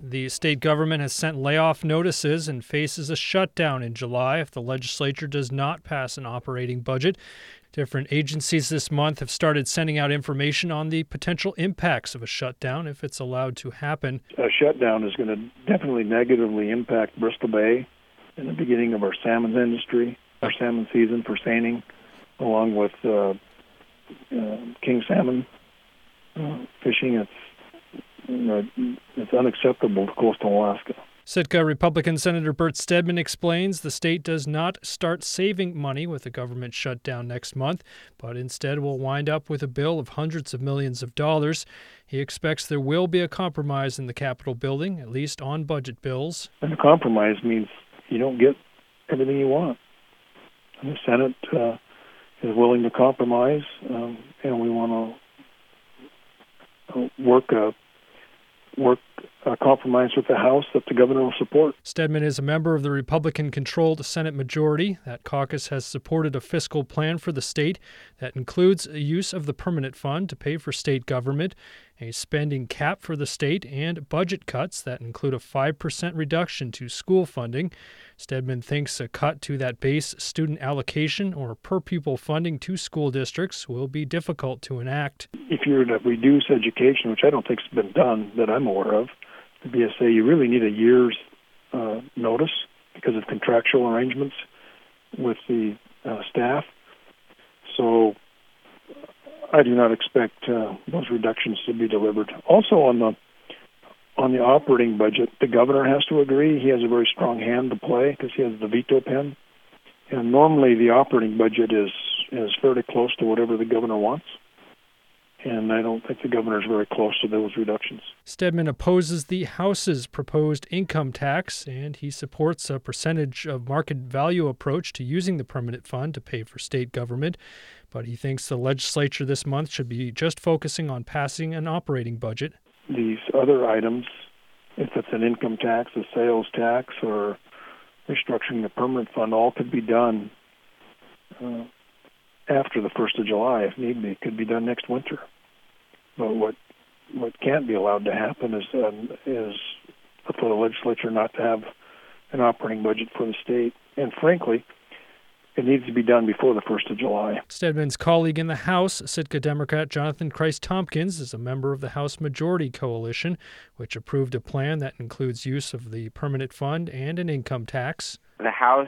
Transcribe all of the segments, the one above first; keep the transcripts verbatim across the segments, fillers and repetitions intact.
The state government has sent layoff notices and faces a shutdown in July if the legislature does not pass an operating budget. Different agencies this month have started sending out information on the potential impacts of a shutdown if it's allowed to happen. A shutdown is going to definitely negatively impact Bristol Bay in the beginning of our salmon industry, our salmon season for seining, along with uh, uh, king salmon uh, fishing. It's you know, it's unacceptable to coastal Alaska. Sitka Republican Senator Bert Stedman explains the state does not start saving money with the government shutdown next month, but instead will wind up with a bill of hundreds of millions of dollars. He expects there will be a compromise in the Capitol building, at least on budget bills. And a compromise means you don't get everything you want. And the Senate uh, is willing to compromise, um, and we want to work a work a compromise with the House that the governor will support. Stedman is a member of the Republican-controlled Senate majority. That caucus has supported a fiscal plan for the state that includes a use of the permanent fund to pay for state government, a spending cap for the state, and budget cuts that include a five percent reduction to school funding. Stedman thinks a cut to that base student allocation or per-pupil funding to school districts will be difficult to enact. If you're to reduce education, which I don't think has been done that I'm aware of, the B S A, you really need a year's uh, notice because of contractual arrangements with the uh, staff. So I do not expect uh, those reductions to be delivered. Also on the on the operating budget, the governor has to agree. He has a very strong hand to play because he has the veto pen. And normally the operating budget is, is fairly close to whatever the governor wants. And I don't think the governor is very close to those reductions. Stedman opposes the House's proposed income tax, and he supports a percentage of market value approach to using the permanent fund to pay for state government. But he thinks the legislature this month should be just focusing on passing an operating budget. These other items, if it's an income tax, a sales tax, or restructuring the permanent fund, all could be done uh, after the first of July if need be. It could be done next winter. But what what can't be allowed to happen is um, is for the legislature not to have an operating budget for the state. And frankly, it needs to be done before the first of July. Stedman's colleague in the House, Sitka Democrat Jonathan Christ-Tompkins, is a member of the House Majority Coalition, which approved a plan that includes use of the permanent fund and an income tax. The House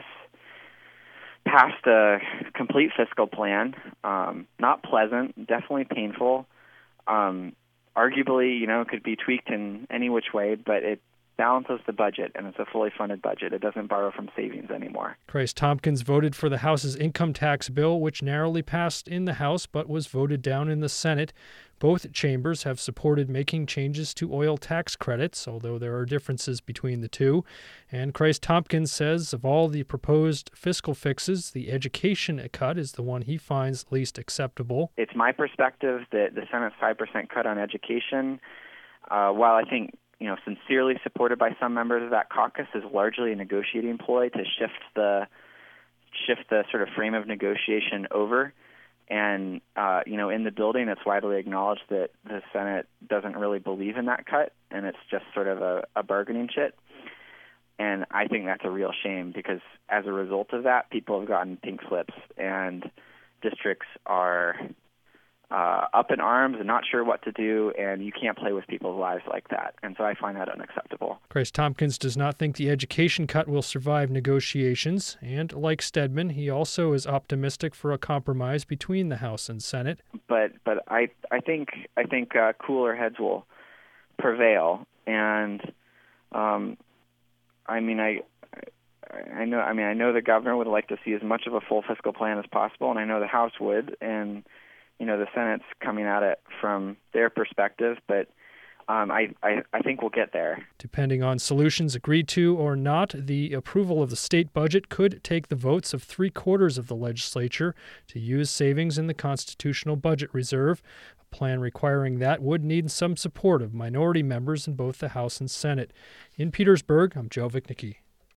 passed a complete fiscal plan. Um, not pleasant, definitely painful. Um, arguably, you know, it could be tweaked in any which way, but it balances the budget, and it's a fully funded budget. It doesn't borrow from savings anymore. Christ-Tompkins voted for the House's income tax bill, which narrowly passed in the House but was voted down in the Senate. Both chambers have supported making changes to oil tax credits, although there are differences between the two. And Christ-Tompkins says of all the proposed fiscal fixes, the education cut is the one he finds least acceptable. It's my perspective that the Senate's five percent cut on education, uh, while I think you know, sincerely supported by some members of that caucus, is largely a negotiating ploy to shift the shift the sort of frame of negotiation over. And uh, you know, in the building, it's widely acknowledged that the Senate doesn't really believe in that cut, and it's just sort of a, a bargaining chit. And I think that's a real shame because as a result of that, people have gotten pink slips, and districts are Uh, up in arms and not sure what to do, and you can't play with people's lives like that. And so I find that unacceptable. Christ-Tompkins does not think the education cut will survive negotiations, and like Stedman, he also is optimistic for a compromise between the House and Senate. But but I I think I think uh, cooler heads will prevail, and um, I mean I. I know. I mean, I know the governor would like to see as much of a full fiscal plan as possible, and I know the House would, and you know, the Senate's coming at it from their perspective, but um, I, I, I think we'll get there. Depending on solutions agreed to or not, the approval of the state budget could take the votes of three-quarters of the legislature to use savings in the constitutional budget reserve. A plan requiring that would need some support of minority members in both the House and Senate. In Petersburg, I'm Joe Vichnicki.